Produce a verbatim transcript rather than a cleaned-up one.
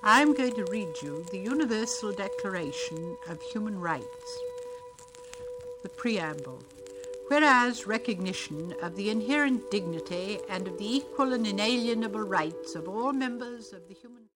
I'm going to read you the Universal Declaration of Human Rights. The Preamble. Whereas recognition of the inherent dignity and of the equal and inalienable rights of all members of the human